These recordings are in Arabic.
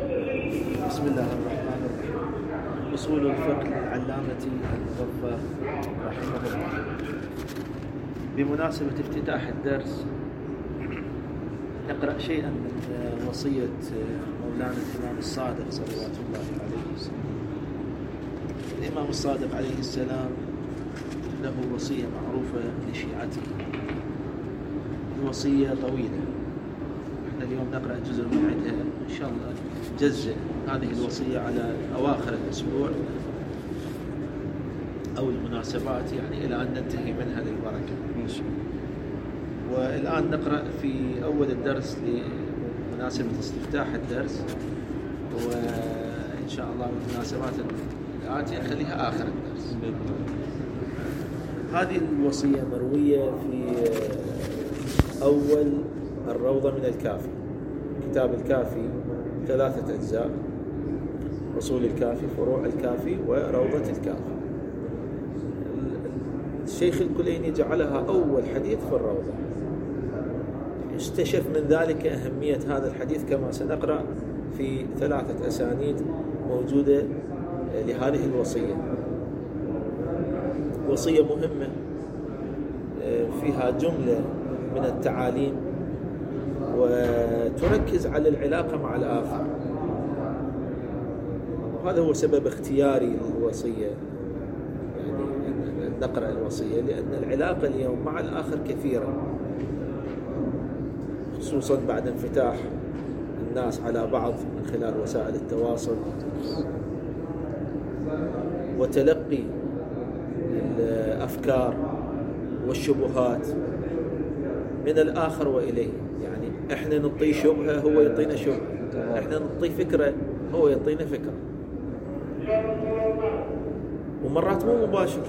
بسم الله الرحمن الرحيم. أصول الفقه للعلامة المظفر رحمه الله. بمناسبة افتتاح الدرس نقرأ شيئا من وصية مولانا الإمام الصادق صلوات الله عليه وسلم. الإمام الصادق عليه السلام له وصية معروفة لشيعته، الوصية طويلة، احنا اليوم نقرأ جزء من عندها إن شاء الله. جزء هذه الوصية على أواخر الأسبوع أو المناسبات، يعني إلى أن ننتهي منها للبركة. والآن نقرأ في أول الدرس لمناسبة استفتاح الدرس، وإن شاء الله المناسبات الآتية نخليها آخر الدرس. هذه الوصية مروية في أول الروضة من الكافي. كتاب الكافي 3 أجزاء: أصول الكافي، فروع الكافي، وروضة الكافي. الشيخ الكليني جعلها أول حديث في الروضة، استشف من ذلك أهمية هذا الحديث كما سنقرأ في 3 أسانيد موجودة لهذه الوصية. وصية مهمة فيها جملة من التعاليم وتركز على العلاقة مع الآخر، وهذا هو سبب اختياري للوصية، يعني أن نقرأ الوصية، لأن العلاقة اليوم مع الآخر كثيرة، خصوصا بعد انفتاح الناس على بعض من خلال وسائل التواصل وتلقي الأفكار والشبهات من الآخر وإليه. يعني إحنا نعطيه شبهة هو يعطينا شبهة، إحنا نعطيه فكرة هو يعطينا فكرة، ومرات مو مباشر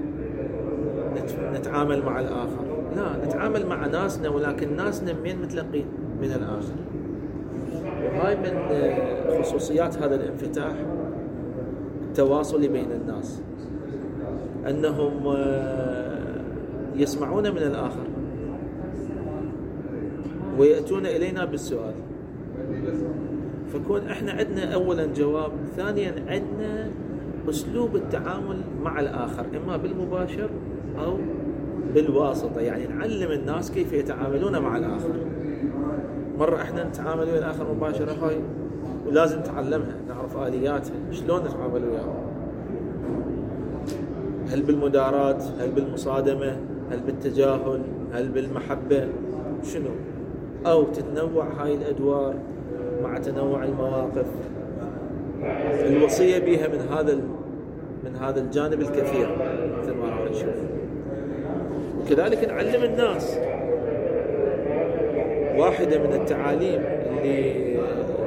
نتعامل مع الآخر، لا، نتعامل مع ناسنا، ولكن ناسنا من متلقين من الآخر. وهاي من خصوصيات هذا الانفتاح التواصلي بين الناس، أنهم يسمعون من الآخر ويأتون إلينا بالسؤال، فكون إحنا عندنا أولا جواب، ثانيا عندنا أسلوب التعامل مع الآخر، إما بالمباشر أو بالواسطة، يعني نعلم الناس كيف يتعاملون مع الآخر. مرة إحنا نتعامل ويا الآخر مباشرة، هاي ولازم نتعلمها، نعرف آلياتها، شلون نتعامل وياه، هل بالمداراة، هل بالمصادمة، هل بالتجاهل، هل بالمحبة، شنو، أو تتنوع هاي الأدوار مع تنوع المواقف. الوصية بها من هذا الجانب الكثير مثل ما راح نشوف. وكذلك نعلم الناس. واحدة من التعاليم اللي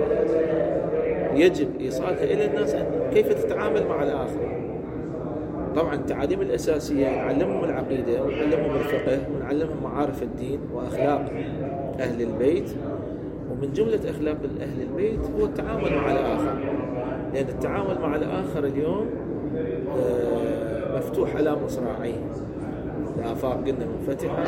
يجب إيصالها إلى الناس كيف تتعامل مع الآخر. طبعا التعاليم الأساسية نعلمهم العقيدة، ونعلمهم الفقه، ونعلمهم معارف الدين وأخلاق أهل البيت. ومن جملة أخلاق أهل البيت هو التعامل مع الآخر، لأن التعامل مع الآخر اليوم مفتوح على مصراعيه، الآفاق قلنا منفتحة،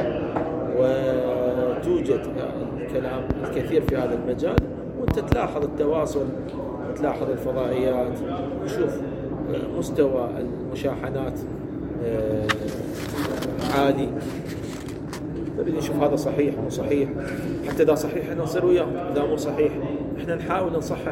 وتوجد الكلام الكثير في هذا المجال، وأنت تلاحظ التواصل، تلاحظ الفضائيات، وشوف مستوى المشاحنات عالي، نريد نشوف هذا صحيح مو صحيح، حتى إذا صحيح احنا نصير وياه، إذا مو صحيح احنا نحاول نصحح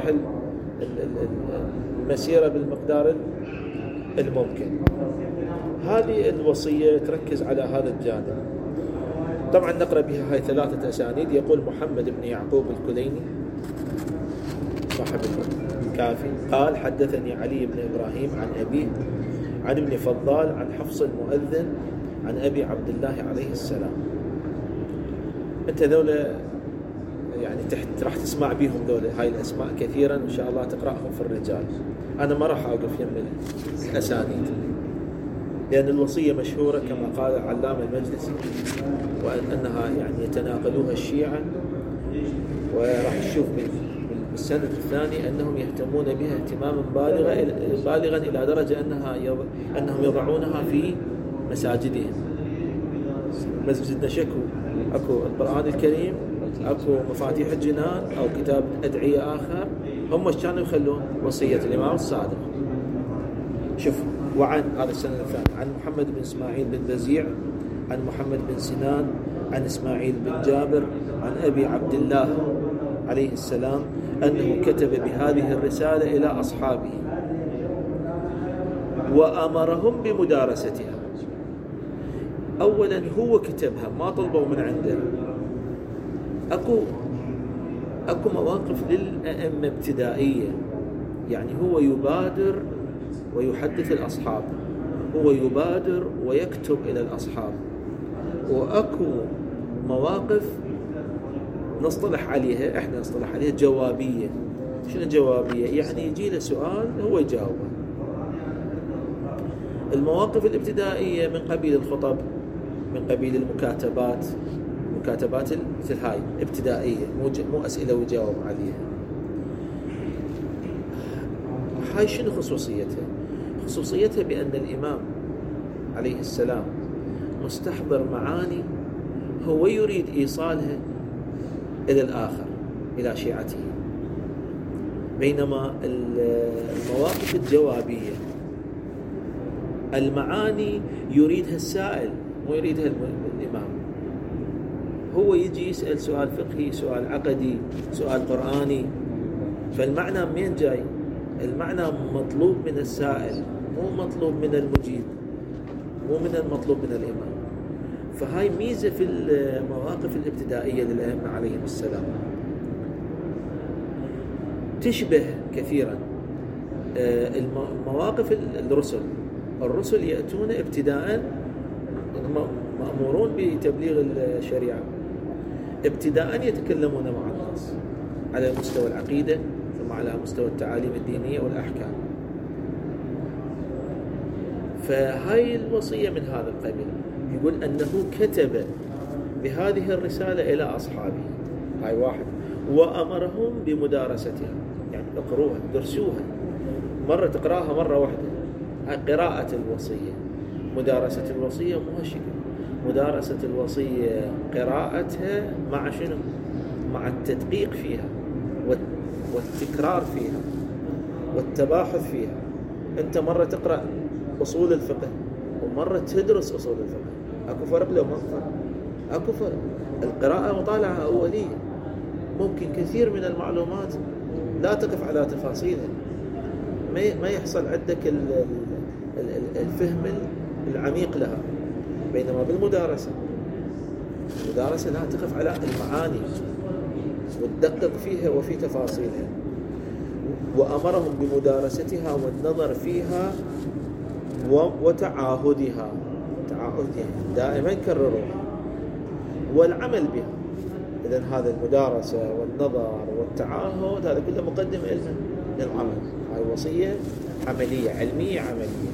المسيرة بالمقدار الممكن. هذه الوصية تركز على هذا الجانب. طبعا نقرأ بها هاي 3 أسانيد. يقول محمد بن يعقوب الكليني صاحب الكافي قال: حدثني علي بن إبراهيم عن أبيه عن ابن فضال عن حفص المؤذن عن أبي عبد الله عليه السلام. أنت ذولا يعني راح تسمع بهم ذولا هاي الأسماء كثيرا، إن شاء الله تقرأهم في الرجال. أنا ما راح أوقف يم الأسانيد، لأن الوصية مشهورة كما قال العلامة المجلسي، وأنها يعني يتناقلوها الشيعة. وراح نشوف بالسند الثاني أنهم يهتمون بها اهتماما بالغا إلى درجة أنهم يضعونها في مساجدهم. مسجدنا شكو أكو القرآن الكريم، اكو مفاتيح الجنان او كتاب ادعيه اخر، هم ايش كانوا يخلون؟ وصيه الامام الصادق. شوف، وعن هذا السند الثاني عن محمد بن اسماعيل بن بزيع عن محمد بن سنان عن اسماعيل بن جابر عن ابي عبد الله عليه السلام انه كتب بهذه الرساله الى اصحابه وامرهم بمدارستها. اولا هو كتبها، ما طلبوا من عنده. اكو مواقف للائمه ابتدائيه، يعني هو يبادر ويحدث الأصحاب، هو يبادر ويكتب إلى الأصحاب. وأكو مواقف نصطلح عليها، إحنا نصطلح عليها جوابية. شنو جوابية؟ يعني يجي له سؤال هو يجاوبه. المواقف الابتدائية من قبيل الخطب، من قبيل المكاتبات، مكاتبات مثل هاي ابتدائية، مو أسئلة ويجاوب عليها. هاي شنو خصوصيتها؟ خصوصيتها بأن الإمام عليه السلام مستحضر معاني هو يريد إيصالها إلى الآخر، إلى شيعته، بينما المواقف الجوابية المعاني يريدها السائل، مو يريدها الإمام. هو يجي يسأل سؤال فقهي، سؤال عقدي، سؤال قرآني، فالمعنى منين جاي؟ المعنى مطلوب من السائل، مو مطلوب من المجيب، مو من المطلوب من الإمام. فهاي ميزة في المواقف الابتدائية للأئمة عليهم السلام، تشبه كثيرا مواقف الرسل يأتون ابتداء، مأمورون بتبليغ الشريعة، ابتداء يتكلمون مع الناس على مستوى العقيدة، ثم على مستوى التعاليم الدينية والأحكام. فهاي الوصية من هذا القبيل. يقول أنه كتب بهذه الرسالة إلى أصحابه، هاي واحد، وأمرهم بمدارستها، يعني اقروها، درسوها، مرة تقرأها مرة واحدة. هاي قراءة الوصية. مدارسة الوصية مو هالشكل. مدارسة الوصية قراءتها مع شنو؟ مع التدقيق فيها والتكرار فيها والتباحث فيها. أنت مرة تقرأ أصول الفقه ومرة تدرس أصول الفقه، أكو فرق لو ما فرق؟ أكو فرق. القراءة مطالعة أولية، ممكن كثير من المعلومات لا تقف على تفاصيلها، ما يحصل عندك الفهم العميق لها. بينما بالمدارسة، المدارسة لا تقف على المعاني وتدقق فيها وفي تفاصيلها. وأمرهم بمدارستها والنظر فيها وتعاهدها، دائما كرروها والعمل بها. إذن هذا المدارسة والنظر والتعاهد هذا كله مقدم للعمل. هاي وصية عملية، علمية عملية.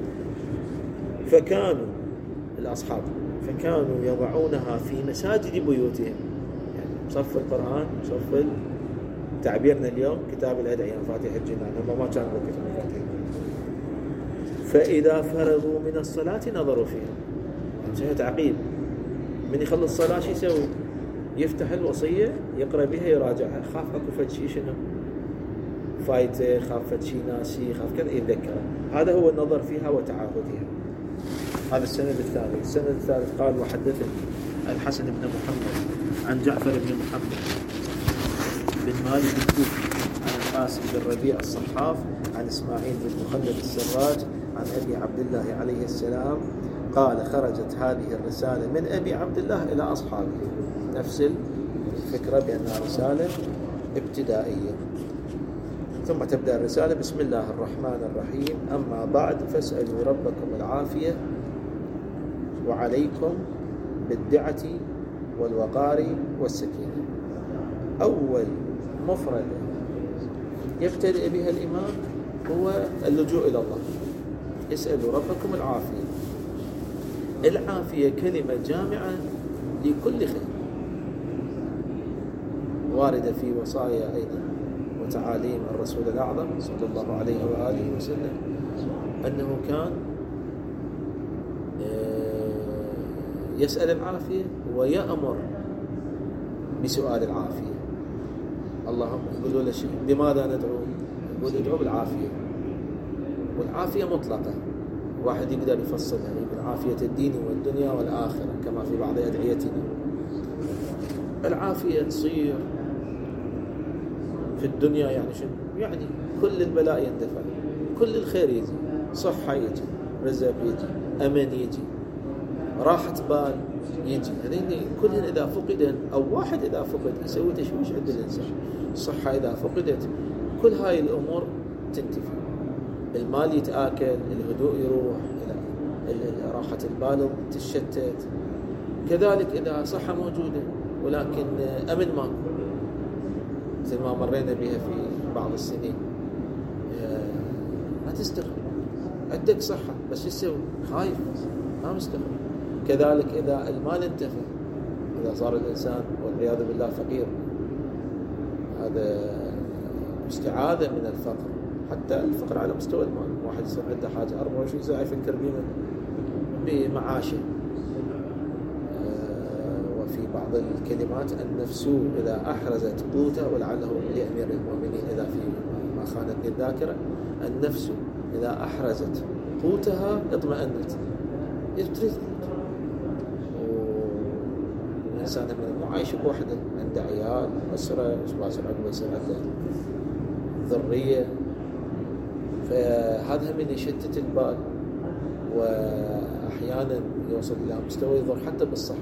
فكانوا الأصحاب يضعونها في مساجد بيوتهم، يعني صف القرآن، صف تعبيرنا اليوم كتاب الأدعية، مفاتيح الجنان، هم ما كانوا كتاب مفاتيح الجنان. فإذا فرغوا من الصلاة نظروا فيها. يعني تعقيب، من يخلص الصلاة شو يسوي؟ يفتح الوصية، يقرأ بها، يراجعها، خاف أكو فد شيء شنو فايته، خاف فد شيء ناسي، خاف كذا، يتذكر. هذا هو النظر فيها وتعاهدها. هذا السند الثاني. السند الثالث قال: وحدثني الحسن بن محمد عن جعفر بن محمد بن مالك الكوفي عن القاسم بن ربيع الصحاف عن إسماعيل بن مخلد السراج عن أبي عبد الله عليه السلام قال: خرجت هذه الرسالة من أبي عبد الله إلى أصحابه. نفس الفكرة بأنها رسالة ابتدائية. ثم تبدأ الرسالة: بسم الله الرحمن الرحيم، أما بعد فاسألوا ربكم العافية وعليكم بالدعة والوقار والسكينة. أول مفردة يبتدئ بها الإمام هو اللجوء إلى الله. اسألوا ربكم العافية. العافية كلمة جامعة لكل خير، واردة في وصايا أيضا وتعاليم الرسول الأعظم صلى الله عليه وآله وسلم، أنه كان يسأل العافية ويأمر بسؤال العافية. اللهم يقولوا له بماذا ندعو؟ يقول ادعو بالعافية، والعافية مطلقة، واحد يقدر يفصلها، يقول عافية الدين والدنيا والآخرة كما في بعض أدعيتنا. العافية تصير في الدنيا يعني شنو؟ يعني كل البلاء يندفع، كل الخير يجي، صحة يجي، رزق يجي، أمن يجي، راحة بال يجي. هذين كلهن إذا فقدن أو واحد إذا فقد يسوي تشويش عند الإنسان. الصحة إذا فقدت كل هاي الأمور تنتفي، المال يتآكل، الهدوء يروح، راحة البال تشتت. كذلك إذا صحة موجودة ولكن أمن ماكو، مثل ما مرينا بها في بعض السنين، ما تستقر، عندك صحة بس تسوي خايف ما مستقر. كذلك إذا المال انتفى، إذا صار الإنسان والعياذ بالله فقير، هذا استعاذة من الفقر، حتى الفقر على مستوى المال. واحد يصير عنده حاجة 24 ساعة يفكر بمعاشه. وفي بعض الكلمات النفس إذا أحرزت قوته، ولعله لأمير المؤمنين إذا في ما خانتني الذاكرة، النفس إذا أحرزت قوتها اطمأنت. يتريد الإنسان من عايش بوحده، عنده عيال، أسرة، يصير عنده ذرية، فهذا من يشتت البال، وأحيانا يوصل إلى مستوى يضر حتى بالصحة.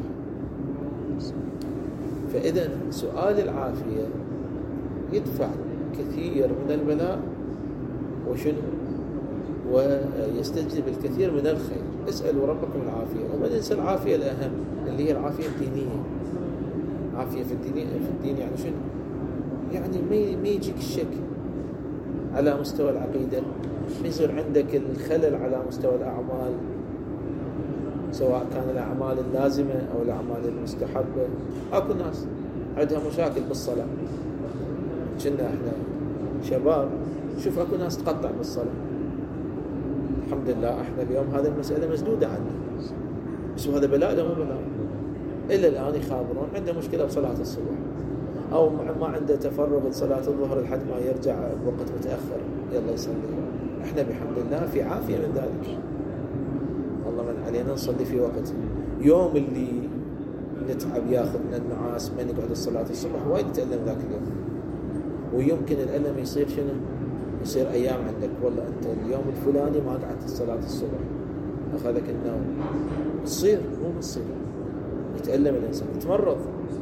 فإذا سؤال العافية يدفع كثير من البلاء وشنو، ويستجلب الكثير من الخير. اسألوا ربكم العافية، وما ننسى العافية الأهم اللي هي العافية الدينية. عافية في الدين يعني شنو؟ يعني ما يجيك الشك على مستوى العقيدة، ما يصير عندك الخلل على مستوى الأعمال، سواء كان الأعمال اللازمة أو الأعمال المستحبة. أكو ناس عندها مشاكل بالصلاة، كنا إحنا شباب شوف أكو ناس تقطع بالصلاة. الحمد لله إحنا اليوم هذه المسألة مسدودة عنا، بس هذا بلاء لا مو بلاء. إلا الآن يخابرون عنده مشكلة بصلاة الصبح، أو ما عنده تفرغ لصلاة الظهر لحد ما يرجع بوقت متأخر يلا يصلي. إحنا بحمد الله في عافية من ذلك، الله من علينا نصلي في وقت. يوم اللي نتعب ياخذنا النعاس ما نقعد الصلاة الصبح وايد نتألم ذاك اليوم. ويمكن الألم يصير شنو؟ يصير أيام عندك، والله أنت اليوم الفلاني ما قعدت الصلاة الصبح أخذك النوم. تصير مو بتصير، يتألم الإنسان، يتمرض،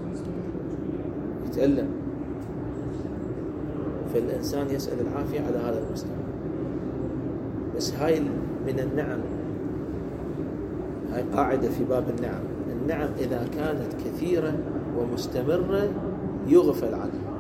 يتألم. فالإنسان يسأل العافية على هذا المستوى. بس هاي من النعم، هاي قاعدة في باب النعم. النعم إذا كانت كثيرة ومستمرة يغفل عنها.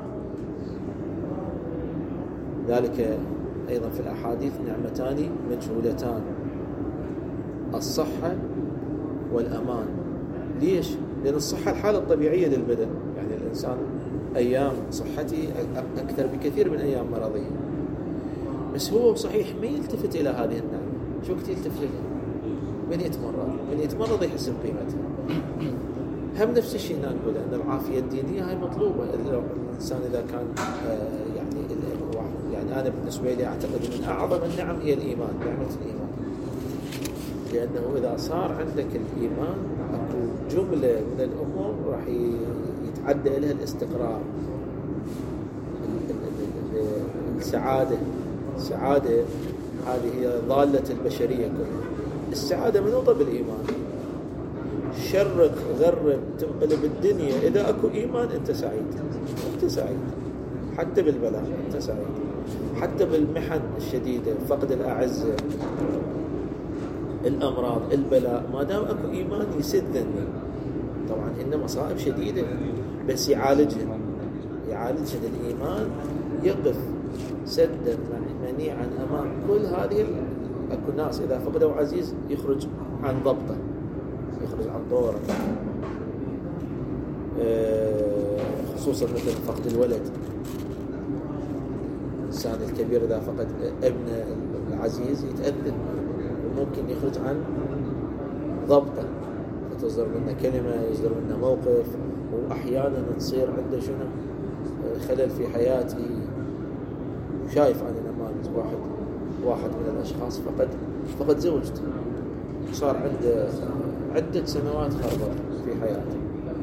ذلك أيضا في الأحاديث نعمتان مجهولتان، الصحة والأمان. ليش؟ لأن الصحة الحالة الطبيعية للبدن، يعني الإنسان أيام صحتي أكثر بكثير من أيام مرضه، بس هو صحيح ما يلتفت إلى هذه النعمة. شو وقت يلتفت لها؟ من يتمرض يحس بقيمتها. هم نفس الشيء نقول أن العافية الدينية هاي مطلوبة. الإنسان إذا كان يعني أنا بالنسبة لي أعتقد من أعظم النعم هي الإيمان، نعمة الإيمان. لأنه إذا صار عندك الإيمان أكو جملة من الأمور راح يتعدى لها الاستقرار، السعادة هذه هي ضالة البشرية كلها. السعادة منوطة بالإيمان. شرق غرب تنقلب الدنيا، إذا أكو إيمان أنت سعيد، أنت سعيد حتى بالبلاء، أنت سعيد حتى بالمحن الشديدة، فقد الأعزة، الأمراض، البلاء. ما دام أكو إيمان يسدن. طبعا إن مصائب شديدة بس يعالجهن الإيمان، يقف سدا منيعا أمام كل هذه. أكو ناس إذا فقدوا عزيز يخرج عن ضبطه، يخرج عن دوره، خصوصا مثل فقد الولد. الإنسان الكبير إذا فقد ابنه العزيز يتأذى وممكن يخرج عن ضبطه. تصدر منه كلمة، يصدر منه موقف، وأحيانا تصير عنده شنو خلل في حياتي. شايف أنا نماذج واحد من الأشخاص فقد زوجته، صار عنده عدة سنوات خربط في حياته،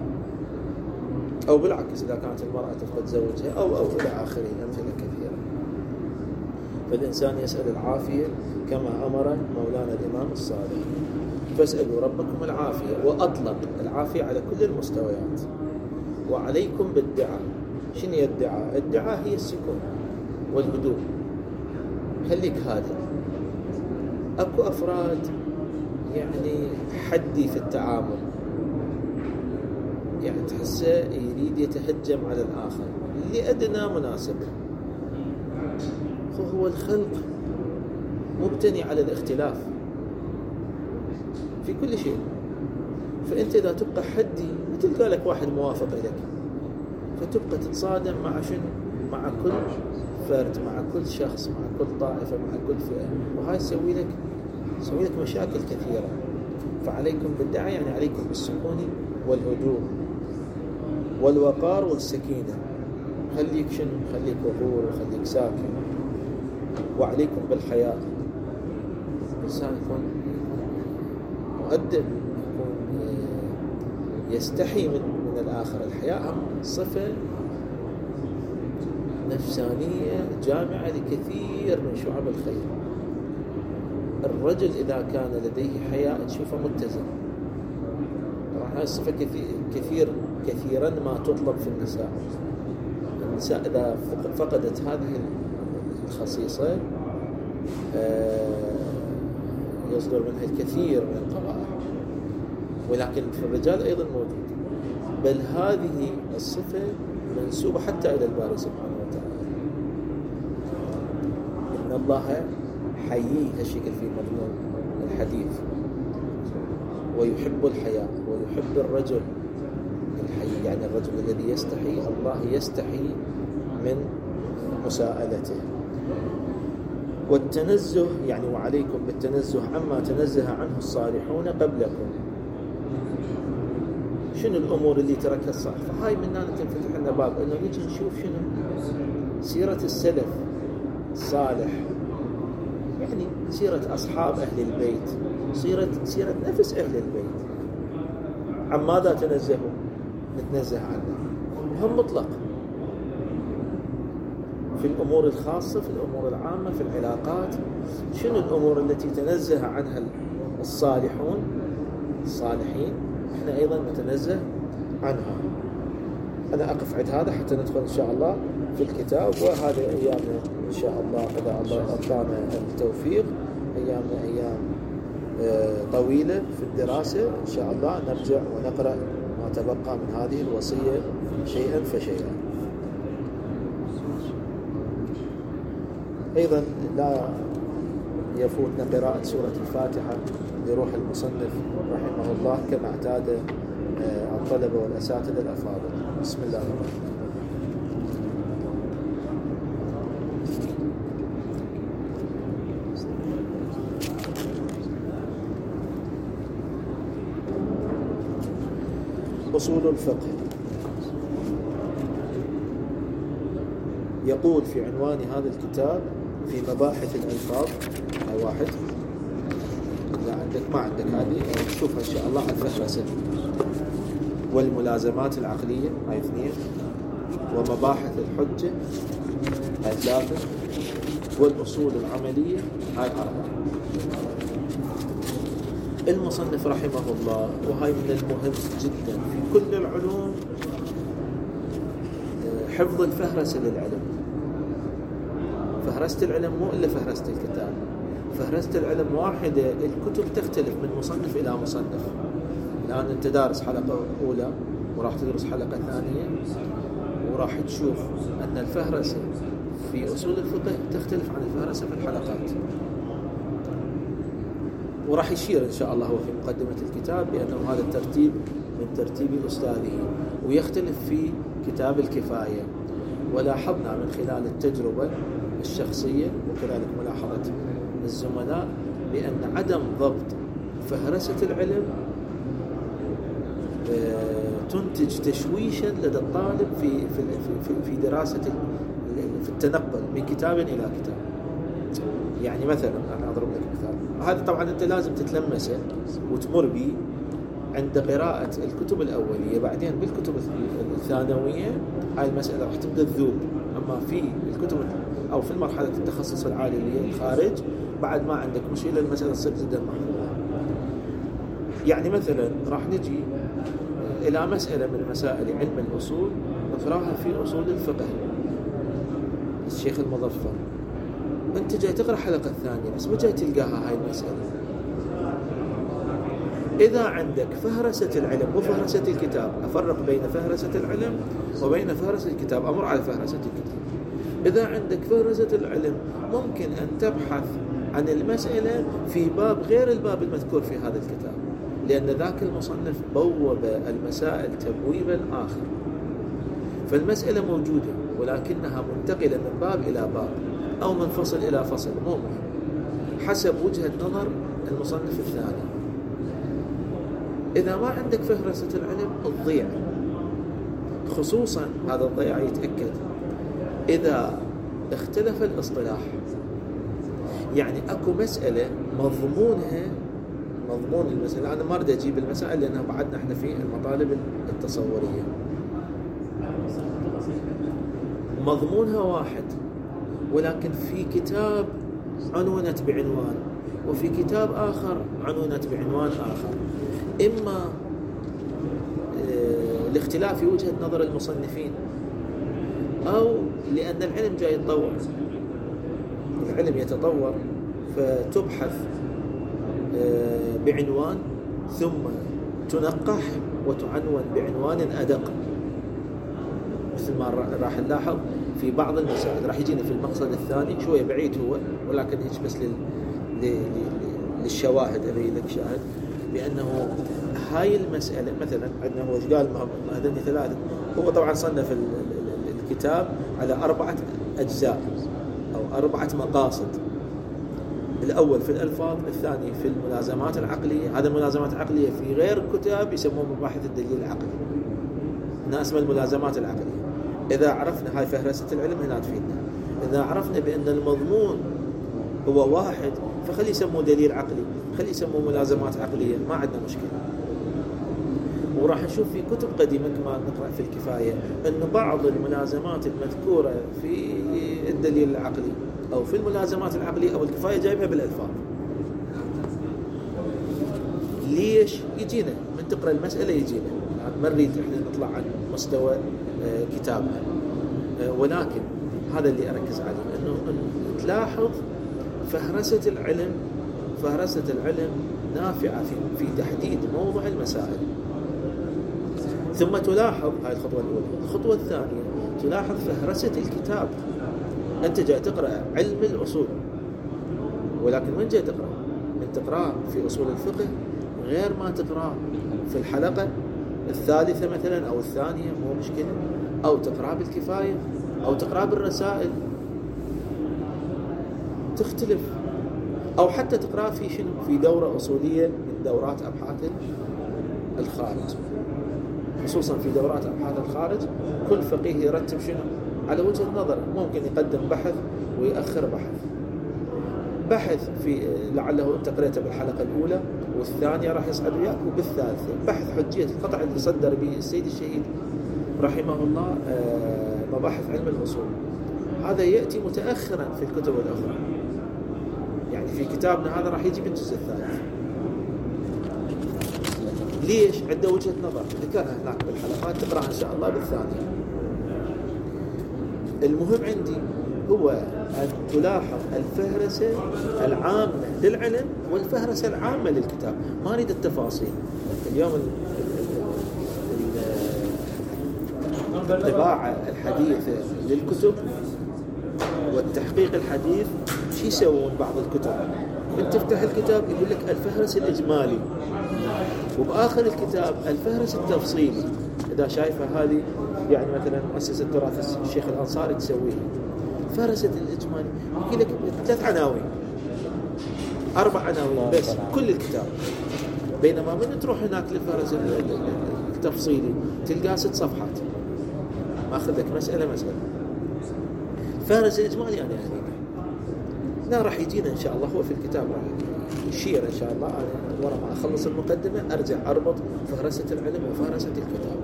أو بالعكس إذا كانت المرأة تفقد زوجها أو إلى آخره، أمثلة كثيرة. فالإنسان يسأل العافية كما أمر مولانا الإمام الصادق، فاسألوا ربكم العافية، وأطلق العافية على كل المستويات. وعليكم بالدعاء. شنو هي الدعاء؟ الدعاء هي السكون والهدوء، خليك هادئ. أكو أفراد يعني حدي في التعامل، يعني تحسه يريد يتهجم على الآخر لأدنى مناسبة. هو الخلق مبتني على الاختلاف في كل شيء، فأنت إذا تبقى حدي تلقى لك واحد موافق لك، فتبقى تتصادم مع شنو؟ مع كل فرد، مع كل شخص، مع كل طائفة، مع كل فئة، وهاي تسوي لك مشاكل كثيرة. فعليكم بالدعاء يعني عليكم بالسكون والهدوء والوقار والسكينة. خليك وقور وخليك ساكن. وعليكم بالحياء، الإنسان يكون مؤدب، يكون يستحي من الآخر. الحياء صفة نفسانية جامعة لكثير من شعب الخير. الرجل إذا كان لديه حياء تشوفه متزن. طبعا هذه الصفة كثيرا ما تطلب في النساء. النساء إذا فقدت هذه الخصيصة يصدر منها الكثير من القبائح، ولكن في الرجال أيضا موجود. بل هذه الصفة منسوبة حتى إلى الباري سبحانه وتعالى. إن الله حيي، هالشكل في مضمون الحديث، ويحب الحياء ويحب الرجل الحي، يعني الرجل الذي يستحي. الله يستحي من مساءلته. والتنزه يعني وعليكم بالتنزه عما تنزه عنه الصالحون قبلكم. شنو الأمور اللي تركها الصالح؟ فهاي من هنا تنفتح لنا باب إنه نجي نشوف شنو سيرة السلف الصالح، يعني سيرة أصحاب أهل البيت، سيرة نفس أهل البيت. عن ماذا تنزهوا؟ نتنزه عنه. هم مطلق في الأمور الخاصة، في الأمور العامة، في العلاقات. شنو الأمور التي تنزه عنها الصالحون الصالحين؟ احنا أيضا نتنزه عنها. أنا أقف عند هذا حتى ندخل إن شاء الله في الكتاب. وهذه أيامنا إن شاء الله إذا الله أعطانا التوفيق، أيامنا أيام طويلة في الدراسة إن شاء الله. نرجع ونقرأ ما تبقى من هذه الوصية شيئا فشيئا. أيضا لا يفوتنا قراءة سورة الفاتحة لروح المصنف رحمه الله كما اعتاد الطلبة والأساتذة الأفاضل. بسم الله الرحمن الرحيم. أصول الفقه. يقول في عنوان هذا الكتاب في مباحث الألفاظ، هاي واحد، إذا عندك ما عندك هذه نشوفها إن شاء الله على الفهرسة. والملازمات العقلية، هاي اثنين. ومباحث الحجة، هاي ثلاثة. والأصول العملية، هاي أربعة. المصنف رحمه الله، وهاي من المهم جدا في كل العلوم، حفظ الفهرسة للعلم. فهرسة العلم مو إلا فهرسة الكتاب. فهرسة العلم واحدة، الكتب تختلف من مصنف إلى مصنف. الآن أنت دارس حلقة أولى وراح تدرس حلقة ثانية، وراح تشوف أن الفهرسة في أصول الفقه تختلف عن الفهرسة في الحلقات. وراح يشير إن شاء الله هو في مقدمة الكتاب بأنه هذا الترتيب من ترتيب أستاذه، ويختلف في كتاب الكفاية. ولاحظنا من خلال التجربة الشخصية وكذلك ملاحظة الزملاء بأن عدم ضبط فهرسة العلم تنتج تشويشا لدى الطالب في دراسة في التنقل من كتاب إلى كتاب. يعني مثلا أنا أضرب لك مثال، هذا طبعا أنت لازم تتلمسه وتمر به عند قراءة الكتب الأولية، بعدين بالكتب الثانوية هاي المسألة راح تبدأ تذوب. أما في الكتب أو في مرحلة التخصص العالي اللي هي الخارج بعد ما عندك مشكلة، المسألة تصير جدا محفوظة. يعني مثلا راح نجي إلى مسألة من مسائل علم الأصول نقراها في أصول الفقه، الشيخ المظفر. أنت جاي تقرأ حلقة ثانية بس ما جاي تلقاها هاي المسألة. إذا عندك فهرسة العلم وفهرسة الكتاب، أفرق بين فهرسة العلم وبين فهرسة الكتاب، أمر على فهرسة الكتاب. إذا عندك فهرسة العلم ممكن أن تبحث عن المسألة في باب غير الباب المذكور في هذا الكتاب، لأن ذاك المصنف بوب المسائل تبويبا آخر، فالمسألة موجودة ولكنها منتقلة من باب إلى باب أو من فصل إلى فصل، مو مهم حسب وجهة نظر المصنف الثاني. إذا ما عندك فهرسة العلم تضيع، خصوصا هذا الضياع يتأكد إذا اختلف الاصطلاح. يعني أكو مسألة مضمونها مضمون المسألة، أنا ما أريد أجيب المسائل لأنها بعدنا إحنا في المطالب التصورية، مضمونها واحد ولكن في كتاب عنونت بعنوان وفي كتاب آخر عنونت بعنوان آخر. إما الاختلاف في وجهة نظر المصنفين، أو لأن العلم جاي يتطور، العلم يتطور فتبحث بعنوان ثم تنقح وتعنون بعنوان أدق، مثل ما راح نلاحظ في بعض المسائل. راح يجينا في المقصد الثاني شوية بعيد هو، ولكن هيك بس للشواهد أبي لك شاهد بأنه هاي المسألة. مثلا عندنا هو ايش قال هذين ثلاثة، هو طبعا صنف الكتاب على 4 أجزاء أو 4 مقاصد. الأول في الألفاظ، الثاني في الملازمات العقلية، هذا الملازمات العقلية في غير كتاب يسموه مباحث الدليل العقلي، هنا اسمها الملازمات العقلية. إذا عرفنا هاي فهرسة العلم هنا تفيدنا. إذا عرفنا بأن المضمون هو واحد فخلي يسموه دليل عقلي، خلي يسموه ملازمات عقلية، ما عندنا مشكلة. وراح نشوف في كتب قديمة كما نقرأ في الكفاية أن بعض الملازمات المذكورة في الدليل العقلي أو في الملازمات العقلية أو الكفاية جايبها بالألفاظ. ليش؟ يجينا من تقرأ المسألة يجينا، ما نريد احنا نطلع عن مستوى كتابنا، ولكن هذا اللي أركز عليه، أنه تلاحظ فهرسة العلم. فهرسة العلم نافعة في تحديد موضع المسائل. ثم تلاحظ هاي الخطوة الأولى. الخطوة الثانية تلاحظ فهرسة الكتاب. أنت جاي تقرأ علم الأصول، ولكن من جاي تقرأ؟ من تقرأ في أصول الفقه غير ما تقرأ في الحلقة الثالثة مثلا أو الثانية، مو مشكلة، أو تقرأ بالكفاية أو تقرأ بالرسائل، تختلف. أو حتى تقرأ في شنو؟ في دورة أصولية من دورات أبحاث الخارج، خصوصا في دورات أبحاث الخارج كل فقيه يرتب شنو على وجهة نظر. ممكن يقدم بحث ويأخر بحث في لعله أنت قرأته بالحلقة الأولى والثانية راح يصعد وياك، وبالثالثة بحث حجية القطع اللي صدر به السيد الشهيد رحمه الله مباحث علم الأصول. هذا يأتي متأخرا في الكتب الأخرى، يعني في كتابنا هذا راح يجي بالجزء الثالث. ليش؟ عنده وجهة نظر ذكرها هناك بالحلقات، تقرأ إن شاء الله بالثانية. المهم عندي هو أن تلاحظ الفهرسة العامة للعلم والفهرسة العامة للكتاب، ما نريد التفاصيل. اليوم الطباعة الحديثة للكتب والتحقيق الحديث شو يسوون بعض الكتب؟ من تفتح الكتاب يقول لك الفهرس الإجمالي، وبآخر الكتاب الفهرس التفصيلي. إذا شايفة هذه يعني مثلا مؤسسة تراث الشيخ الأنصاري تسويها فهرسة الإجمالي، يقول لك 3 عناوين 4 عناوين بس كل الكتاب. بينما من تروح هناك للفهرس تفصيلي تلقاه 6 صفحات، ماخذ لك مسألة. فهرس الإجمالي أنا يعني لا راح يجينا إن شاء الله، هو في الكتاب راح يشير إن شاء الله. أنا ورا ما أخلص المقدمة أرجع أربط فهرسة العلم وفهرسة الكتاب.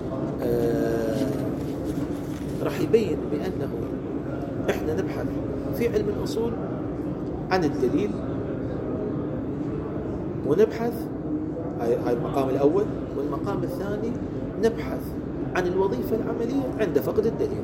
راح يبين بأنه إحنا نبحث في علم الأصول عن الدليل، ونبحث هاي المقام الأول. والمقام الثاني نبحث عن الوظيفة العملية عند فقد الدليل.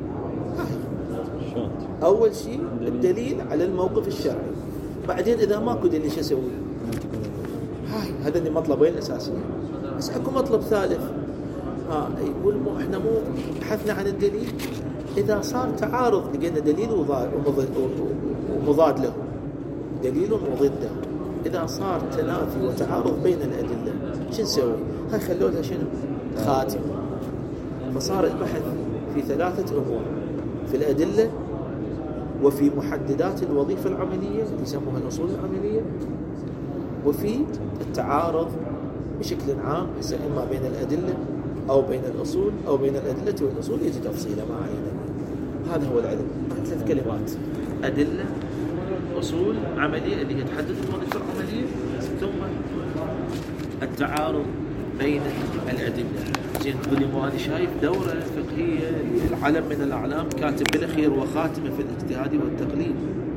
أول شيء الدليل على الموقف الشرعي، بعدين إذا ماكو دليل شو أسوي؟ هذا اللي مطلبين الأساسيين. بس أكو مطلب ثالث، يقول إحنا مو بحثنا عن الدليل، إذا صار تعارض لقينا دليل ومضاد له، دليل وضده، إذا صار تنافي وتعارض بين الأدلة شو نسوي؟ هاي خلوا لها شنو؟ خاتمة. فصار البحث في 3 أمور: في الأدلة، وفي محددات الوظيفة العملية اللي يسموها الأصول العملية، وفي التعارض بشكل عام، إما بين الأدلة أو بين الأصول أو بين الأدلة والأصول، يجي تفصيله ما علينا. هذا هو العلم، 3 كلمات: أدلة، أصول عملية اللي هي تحدد الوظيفة العملية، ثم التعارض بين الأدلة. زين تقول لي مو أنا شايف دورة فقهية العلم من الأعلام كاتب بالأخير وخاتمة في الاجتهاد والتقليد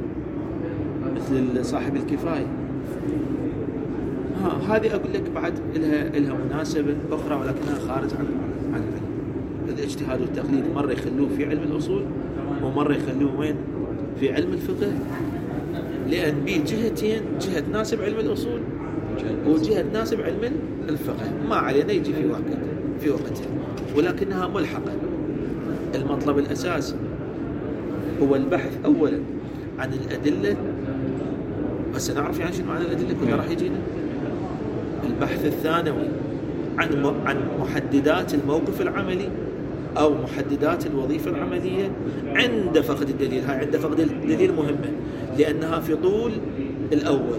مثل صاحب الكفاية. هذه أقول لك بعد لها مناسبة أخرى، ولكنها خارج عن العلم. الاجتهاد والتقليد مرة يخلوه في علم الأصول، ومرة يخلوه وين؟ في علم الفقه، لأن بيه جهتين: جهة تناسب علم الأصول وجهة تناسب علم الفقه. ما علينا يجي في وقتها، ولكنها ملحقة. المطلب الأساسي هو البحث أولا عن الأدلة، بس نعرف يعني شنو معنى الأدلة كلها راح يجينا. البحث الثانوي عن محددات الموقف العملي أو محددات الوظيفة العملية عند فقد الدليل. هاي عند فقد الدليل مهمة، لأنها في طول الأول،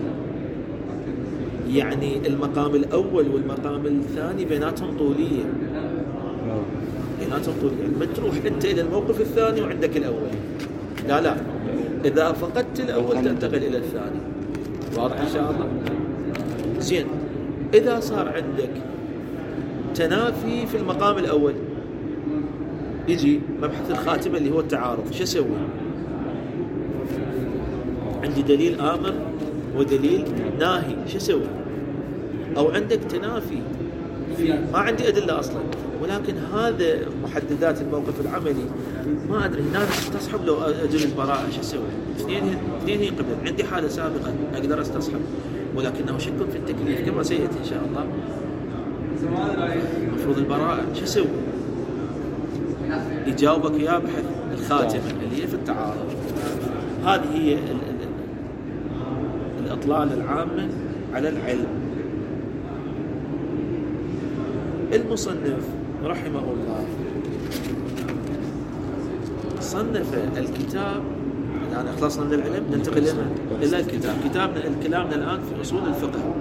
يعني المقام الأول والمقام الثاني بيناتهم طولية. يعني تروح أنت إلى الموقف الثاني وعندك الأول، لا إذا فقدت الأول تنتقل إلى الثاني. واضح إن شاء الله؟ زين، إذا صار عندك تنافي في المقام الأول، يجي مبحث الخاتمة اللي هو التعارض. شو أسوي؟ عندي دليل آمر ودليل ناهي، شو أسوي؟ أو عندك تنافي ما عندي أدلة أصلا، ولكن هذا محددات الموقف العملي ما أدري هنا استصحب لو أجل البراءة شو أسوي؟ اثنين هي قبل، عندي حالة سابقة أقدر استصحب، ولكنه شك في التكليف كما سيأتي إن شاء الله. المفروض البراءة شو أسوي؟ يجاوبك يا بحث الخاتمة اللي هي في التعارض. هذه هي الإطلالة العامة على العلم. المصنف رحمه الله صنف الكتاب. الآن خلصنا من العلم، ننتقل إلى الكتاب. كلامنا الآن في أصول الفقه.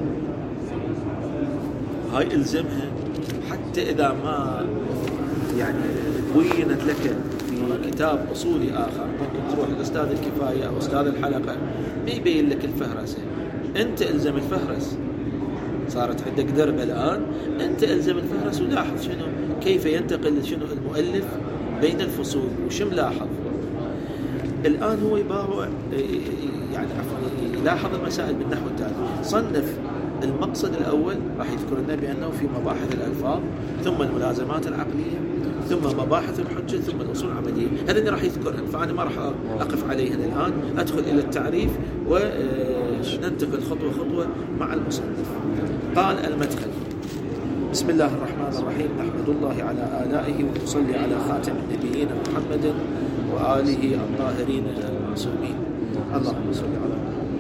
هاي إلزمها، حتى إذا ما يعني بينت لك في كتاب أصولي آخر، ممكن تروح لأستاذ الكفاية أو أستاذ الحلقة بيبين لك الفهرسة. أنت إلزم الفهرس. صارت عندك درب الآن، أنت إلزم الفهرس ولاحظ شنو كيف ينتقل شنو المؤلف بين الفصول وشو ملاحظ. الآن هو يباوع يعني يلاحظ المسائل بالنحو التالي. صنف المقصد الأول راح يذكر لنا بأنه في مباحث الألفاظ، ثم الملازمات العقلية، ثم مباحث الحجة، ثم الأصول العملية. هذا اللي راح يذكرهن، فأنا ما راح أقف عليهن الآن. أدخل إلى التعريف وننتقل خطوة خطوة مع المصنف. قال: المدخل. بسم الله الرحمن الرحيم. نحمد الله على آلائه ونصلي على خاتم النبيين محمد وآله الطاهرين المعصومين. اللهم صل على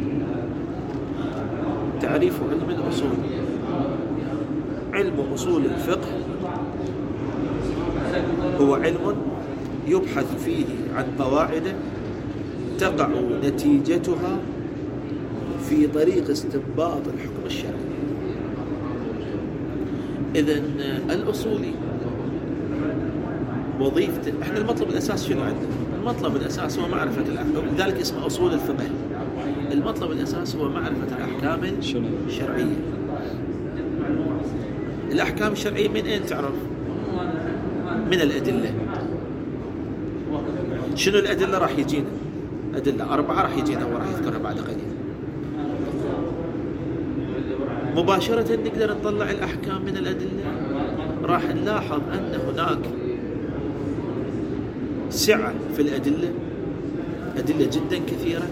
تعريف علم الأصول. علم أصول الفقه هو علم يبحث فيه عن قواعد تقع نتيجتها في طريق استنباط الحكم الشرعي. إذن الأصولي وظيفته، احنا المطلب الأساس شنو عندنا؟ المطلب الأساس هو معرفة الأحكام، لذلك اسمه أصول الفقه. المطلب الأساس هو معرفة الأحكام الشرعية. الأحكام الشرعية من أين تعرف؟ من الأدلة. شنو الأدلة؟ راح يجينا أدلة 4 راح يجينا وراح يذكرها بعد قليل. مباشرة نقدر نطلع الأحكام من الأدلة. راح نلاحظ أن هناك سعة في الأدلة، أدلة جدا كثيرة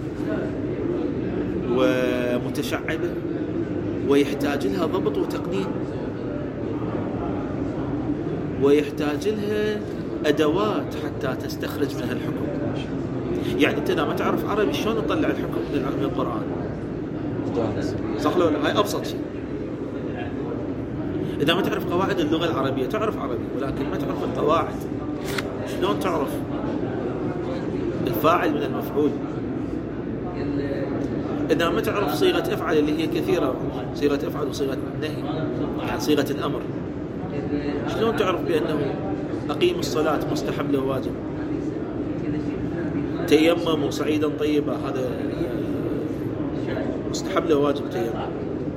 ومتشعبة، ويحتاج لها ضبط وتقنين، ويحتاج لها أدوات حتى تستخرج منها الحكم. يعني أنت إذا ما تعرف عربي شلون تطلع الحكم من القرآن؟ صح لو لا؟ هاي أبسط شيء. إذا ما تعرف قواعد اللغة العربية، تعرف عربي ولكن ما تعرف القواعد، شلون تعرف الفاعل من المفعول؟ إذا ما تعرف صيغة افعل اللي هي كثيرة، صيغة افعل وصيغة النهي، يعني صيغة الأمر، شلون تعرف بأنه أقيم الصلاة مستحب له واجب، تيمموا صعيدا طيبا هذا مستحب له واجب تيمم.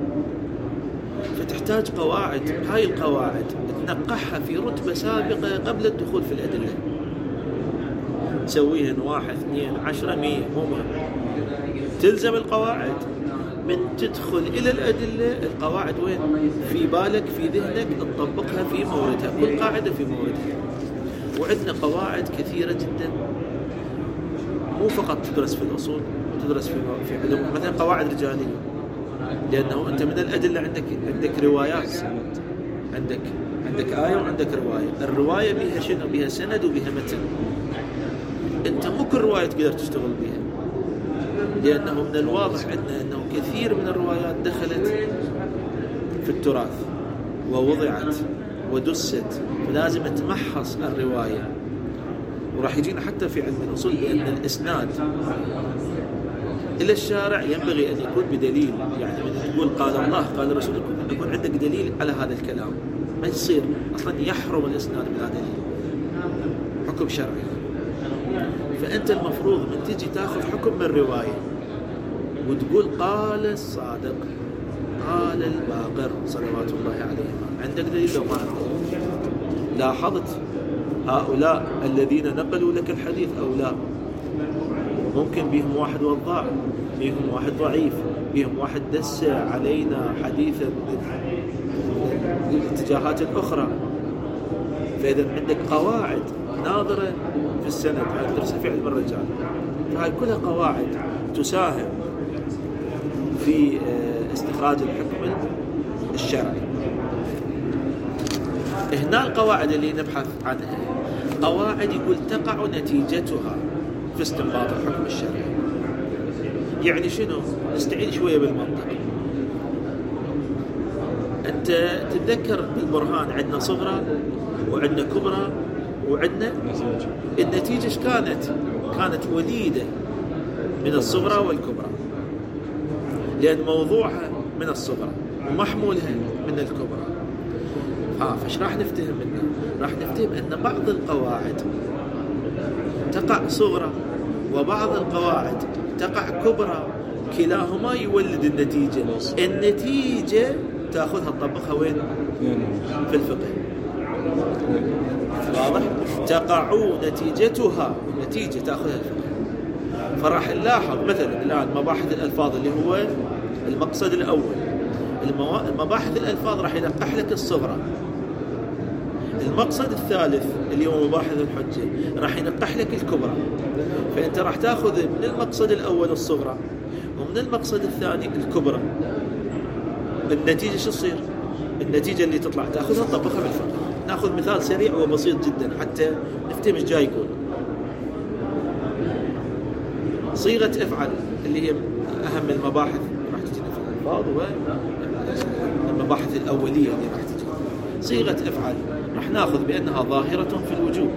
فتحتاج قواعد، هاي القواعد تنقحها في رتبة سابقة قبل الدخول في الأدلة، تسويهن 1 2 10 100 مو مهم. تلزم القواعد من تدخل إلى الأدلة. القواعد وين؟ في بالك في ذهنك، تطبقها في موردها، كل قاعدة في موردها. وعندنا قواعد كثيرة جدا، مو فقط تدرس في الأصول، تدرس في علوم، مثلا قواعد رجالية، لأنه أنت من الأدلة عندك روايات، عندك آية وعندك رواية. الرواية بها شنو؟ بها سند وبها متن. أنت مو كل رواية تقدر تشتغل بها، لأنه من الواضح عندنا أنه كثير من الروايات دخلت في التراث ووضعت ودست، فلازم تمحص الرواية. وراح يجينا حتى في علم الأصول أن الإسناد إلى الشارع ينبغي أن يكون بدليل، يعني من تقول قال الله قال رسول الله يكون عندك دليل على هذا الكلام. ما يصير أصلا يحرم الإسناد بلا دليل، حكم شرعي. فأنت المفروض من تجي تاخذ حكم من الرواية وتقول قال الصادق قال الباقر صلوات الله عليه، عندك دليل لو ما عندك؟ لاحظت هؤلاء الذين نقلوا لك الحديث أو لا؟ ممكن بهم واحد وضاع، بهم واحد ضعيف، بهم واحد دس علينا حديثا بالاتجاهات الأخرى. فإذا عندك قواعد ناظرة في السند، درسها في علم الرجال. فهي كلها قواعد تساهم في استخراج الحكم الشرعي. هنا القواعد اللي نبحث عنها قواعد يقول تقع نتيجتها في استنباط الحكم الشرعي. يعني شنو؟ نستعين شوية بالمنطق. أنت تتذكر بالبرهان عندنا صغرى وعندنا كبرى وعندنا النتيجة ايش كانت وليدة من الصغرى والكبرى، لأن موضوعها من الصغرى ومحمولها من الكبرى. فايش راح نفتهم منه؟ راح نفتهم أن بعض القواعد تقع صغرى وبعض القواعد تقع كبرى، كلاهما يولد النتيجة. النتيجة تأخذها تطبقها وين؟ في الفقه. واضح؟ تقع نتيجتها، النتيجة تأخذها الفقه. فراح نلاحظ مثلا الآن مباحث الألفاظ اللي هو المقصد الأول، مباحث الألفاظ راح ينقح لك الصغرى. المقصد الثالث اللي هو مباحث الحجة راح ينقح لك الكبرى. فأنت راح تأخذ من المقصد الأول الصغرى ومن المقصد الثاني الكبرى. النتيجة شو تصير؟ النتيجة اللي تطلع تأخذها تطبقها بالفقه. نأخذ مثال سريع وبسيط جدا حتى نفتهم ايش جاي يقول. صيغة افعل اللي هي أهم المباحث راح تجينا في الألفاظ والمباحث الأولية اللي راح تجي. صيغة افعل راح نأخذ بأنها ظاهرة في الوجوب،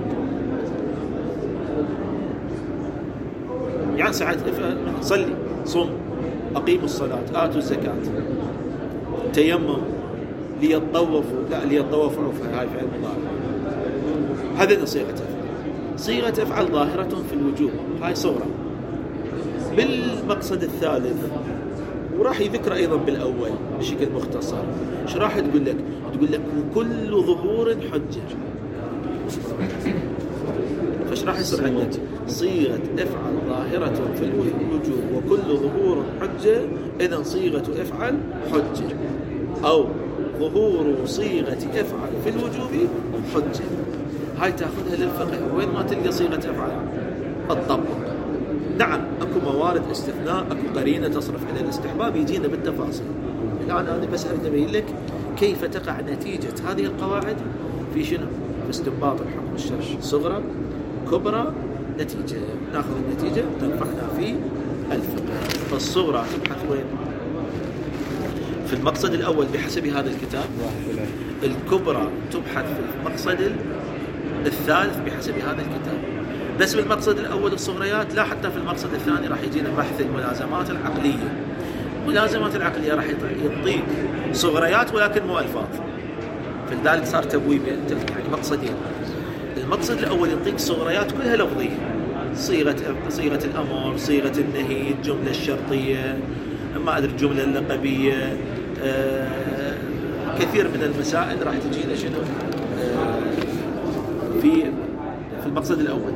يعني ساعات صلي صم أقيموا الصلاة آتوا الزكاة تيمم ليطوفوا، لا ليطوفوا عفوا، هاي فعل مضارع. هذه صيغة أفعل. صيغة أفعل ظاهرة في الوجوب، هاي صغرى. بالمقصد الثالث وراح يذكر أيضا بالأول بشكل مختصر. ايش راح تقول لك؟ تقول لك وكل ظهور حجة. فايش راح يصير عندك؟ صيغة افعل ظاهرة في الوجوب وكل ظهور حجة، إذن صيغة افعل حجة، أو ظهور صيغة افعل في الوجوب حجة. هاي تاخذها للفقه. وين ما تلقى صيغة افعل الطبق. نعم اكو موارد استثناء، اكو قرينة تصرف الى الاستحباب، يجينا بالتفاصيل. الآن أنا بس أريد أبين لك كيف تقع نتيجة هذه القواعد في شنو؟ في استنباط الحكم الشرعي. صغرى، كبرى، نتيجة. ناخذ النتيجة تنفعنا في الفقه. فالصغرى تبحث وين؟ في المقصد الأول بحسب هذا الكتاب. الكبرى تبحث في المقصد الثالث بحسب هذا الكتاب. بس بالمقصد الأول الصغريات، لا حتى في المقصد الثاني راح يجينا بحث الملازمات العقلية. الملازمات العقلية راح يعطيك صغريات ولكن مو ألفاظ، فلذلك صار تبويب يعني مقصدين. المقصد الأول يعطيك صغريات كلها لفظية، صيغة الأمر، صيغة النهي، الجملة الشرطية، ما أدري الجملة اللقبية، كثير من المسائل راح تجينا شنو في المقصد الأول.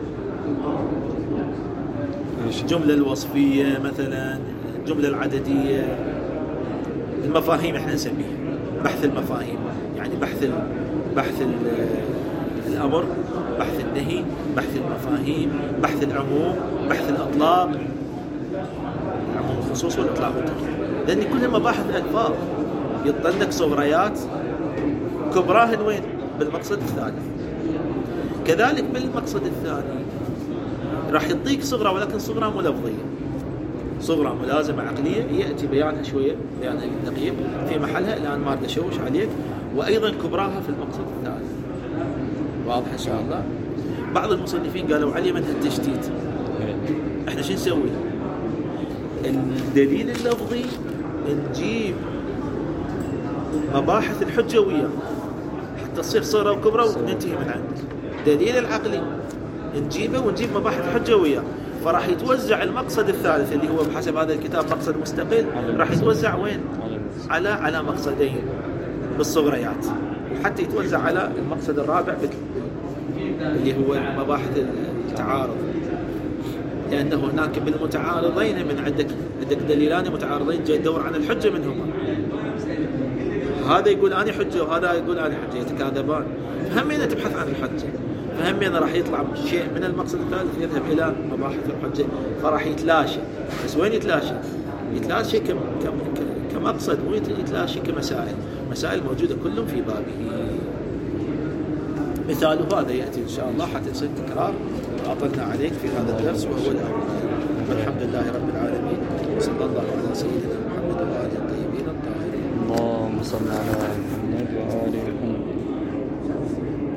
الجملة الوصفية مثلا، الجملة العددية، المفاهيم احنا نسميها بحث المفاهيم، يعني بحث الأمر، بحث النهي، بحث المفاهيم، بحث العموم، بحث الأطلاق، العموم الخصوص والإطلاق والتقييد، لأن كلها مباحث ألفاظ. يطلق صغريات كبراهن وين؟ بالمقصد الثالث. كذلك بالمقصد الثاني راح يعطيك صغرى ولكن صغرى مو لفظية، صغرى ملازمة عقلية يأتي بيانها شوية، بيانها دقيق في محلها، الآن ما أريد أشوش عليك. وأيضا كبراها في المقصد الثالث. واضح إن شاء الله. بعض المصنفين قالوا عليه من التشتيت. إحنا شو نسوي؟ الدليل اللفظي نجيب مباحث الحجة وياه حتى تصير صغرى وكبرى وننتهي من عنده. دليل العقلي نجيبه ونجيب مباحث الحجة وياه. فراح يتوزع المقصد الثالث اللي هو بحسب هذا الكتاب مقصد مستقل، راح يتوزع وين؟ على مقصدين بالصغريات، حتى يتوزع على المقصد الرابع اللي هو مباحث التعارض، لأنه هناك بالمتعارضين من عندك دليلان متعارضين جاي تدور عن الحجة منهما. هذا يقول أنا حجة وهذا يقول أنا حجة، يتكاذبان. فهمينا تبحث عن الحجة، فهمينا راح يطلع شيء من المقصد الثالث يذهب إلى مباحث الحجة، فراح يتلاشى. بس وين يتلاشى؟ يتلاشى كمقصد، مو يتلاشى كمسائل. مسائل موجودة كلهم في بابه. مثاله هذا يأتي إن شاء الله حتى يصير تكرار. أطلنا عليك في هذا الدرس وهو الأول. والحمد لله رب العالمين، وصلى الله على سيدنا محمد وآله الطيبين الطاهرين. اللهم صل على